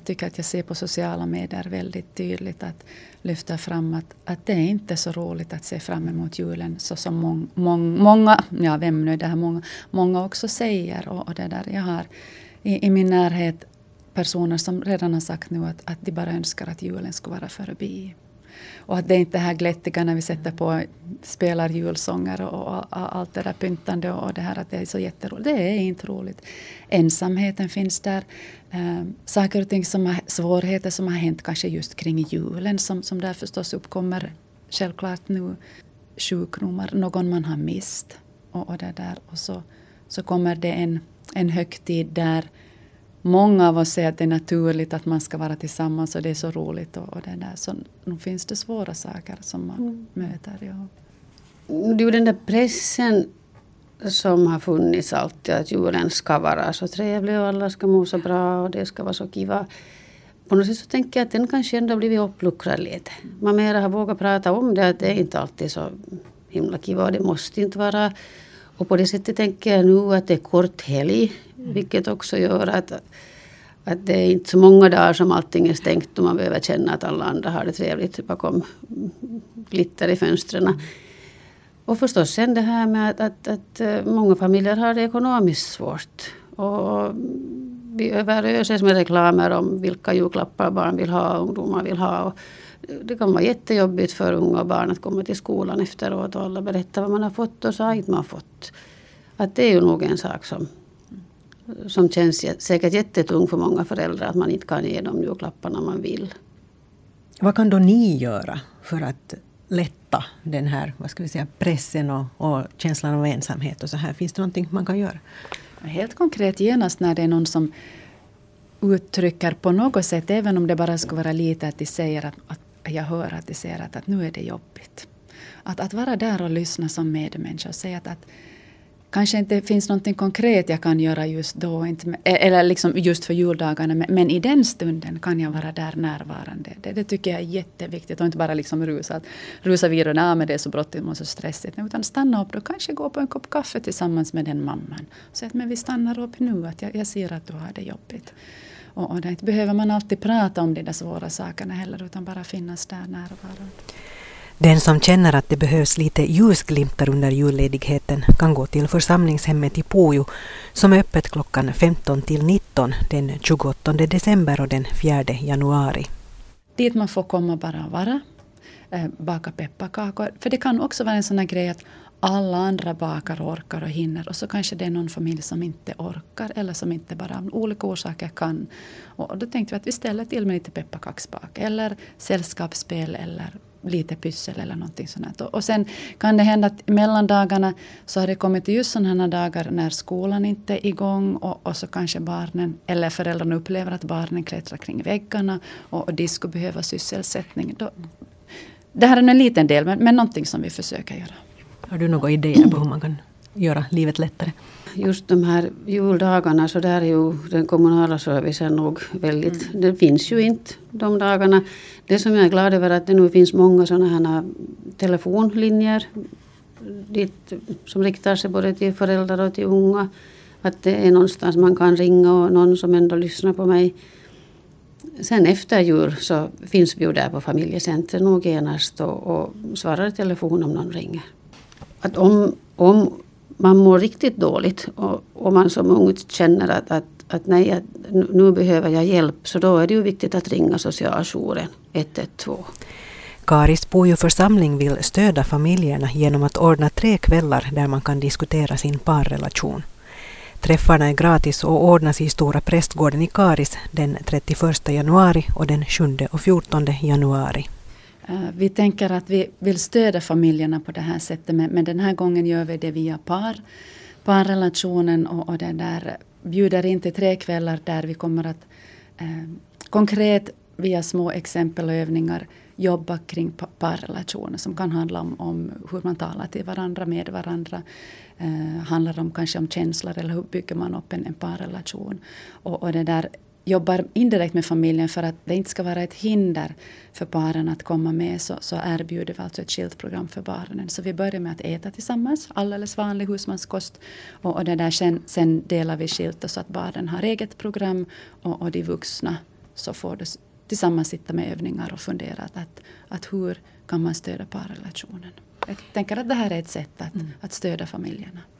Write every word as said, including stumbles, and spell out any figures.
tycker att jag ser på sociala medier väldigt tydligt att lyfta fram att, att det är inte så roligt att se fram emot julen så som mång, mång, många, ja vem nu är det här, många, många också säger. Och, och det där, jag har i, i min närhet personer som redan har sagt nu att, att de bara önskar att julen ska vara förbi. Och att det är inte det här glättiga när vi sätter på, spelar julsånger och, och, och allt det där pyntande och det här att det är så jätteroligt. Det är inte roligt. Ensamheten finns där. Eh, saker och ting som har, svårigheter som har hänt kanske just kring julen som, som där förstås uppkommer självklart nu. Sjukdomar, någon man har mist och, och det där. Och så, så kommer det en, en högtid där många av oss säger att det är naturligt att man ska vara tillsammans och det är så roligt och, och det där. Så nu finns det svåra saker som man mm. möter. Ja. Det är ju den där pressen som har funnits alltid att julen ska vara så trevlig och alla ska må så bra och det ska vara så kiva. På något sätt så tänker jag att den kanske ändå blivit uppluckrad lite. Man mera har vågat prata om det att det är inte alltid så himla kiva och det måste inte vara. Och på det sättet tänker jag nu att det är kort helg, vilket också gör att, att det är inte så många dagar som allting är stängt och man behöver känna att alla andra har det trevligt bakom glitter i fönstren. Mm. Och förstås sen det här med att, att, att många familjer har det ekonomiskt svårt. Och vi överöses med reklamer om vilka julklappar barn vill ha och ungdomar vill ha. Och det kan vara jättejobbigt för unga och barn att komma till skolan efteråt och alla berättar vad man har fått och så har inte man fått. Att det är ju nog en sak som, som känns säkert jättetung för många föräldrar att man inte kan ge de julklapparna man vill. Vad kan då ni göra för att lätta den här, vad ska vi säga, pressen och, och känslan av ensamhet och så här? Finns det någonting man kan göra? Helt konkret genast när det är någon som uttrycker på något sätt, även om det bara ska vara lite att de säger att, att jag hör att de säger att, att nu är det jobbigt. Att, att vara där och lyssna som medmänniska och säga att, att kanske inte finns någonting konkret jag kan göra just då, inte, eller liksom just för juldagarna, men, men i den stunden kan jag vara där närvarande. Det, det tycker jag är jätteviktigt och inte bara liksom rusa, rusa vidare, nej men det är så bråttom och så stressigt, utan stanna upp och kanske gå på en kopp kaffe tillsammans med den mamman. Så att men vi stannar upp nu, att jag, jag ser att du har det jobbigt. Och, och det behöver man alltid prata om de där svåra sakerna heller, utan bara finnas där närvarande. Den som känner att det behövs lite ljusglimtar under julledigheten kan gå till församlingshemmet i Pujo som är öppet klockan femton till nitton den tjugoåttonde december och den fjärde januari. Dit man får komma bara och vara, eh, baka pepparkakor. För det kan också vara en sån här grej att alla andra bakar, orkar och hinner. Och så kanske det är någon familj som inte orkar eller som inte bara av olika orsaker kan. Och då tänkte vi att vi ställer till med lite pepparkaksbak eller sällskapsspel eller lite pyssel eller någonting sånt. Och sen kan det hända att mellan dagarna så har det kommit just sådana dagar när skolan inte är igång och, och så kanske barnen eller föräldrarna upplever att barnen klättrar kring väggarna och, och de skulle behöva sysselsättning. Då, det här är en liten del men, men någonting som vi försöker göra. Har du några idéer på hur man kan göra livet lättare? Just de här juldagarna så där är ju den kommunala servicen nog väldigt, mm. det finns ju inte de dagarna. Det som jag är glad över är att det nu finns många sådana här telefonlinjer dit, som riktar sig både till föräldrar och till unga. Att det är någonstans man kan ringa och någon som ändå lyssnar på mig. Sen efter jul så finns vi ju där på familjecentret nog genast och, och svarar i telefon om någon ringer. Att om, om man mår riktigt dåligt och, och man som ung känner att, att, att nej, att nu behöver jag hjälp, så då är det ju viktigt att ringa socialjouren ett ett två. Karis Pujo-församling vill stödja familjerna genom att ordna tre kvällar där man kan diskutera sin parrelation. Träffarna är gratis och ordnas i Stora prästgården i Karis den trettioförsta januari och den sjunde och fjortonde januari. Vi tänker att vi vill stödja familjerna på det här sättet, men, men den här gången gör vi det via par, parrelationen och, och det där bjuder in till tre kvällar där vi kommer att eh, konkret via små exempel och övningar jobba kring parrelationer som kan handla om, om hur man talar till varandra, med varandra. Eh, handlar om kanske om känslor eller hur bygger man upp en, en parrelation. Och, och det där jobbar indirekt med familjen för att det inte ska vara ett hinder för paren att komma med, så, så erbjuder vi alltså ett skilt program för barnen. Så vi börjar med att äta tillsammans, alldeles vanlig husmanskost, och, och det där sen, sen delar vi skilt så att barnen har eget program och, och de vuxna så får du tillsammans sitta med övningar och fundera att, att, att hur kan man stödja parrelationen. Jag tänker att det här är ett sätt att, mm. att stödja familjerna.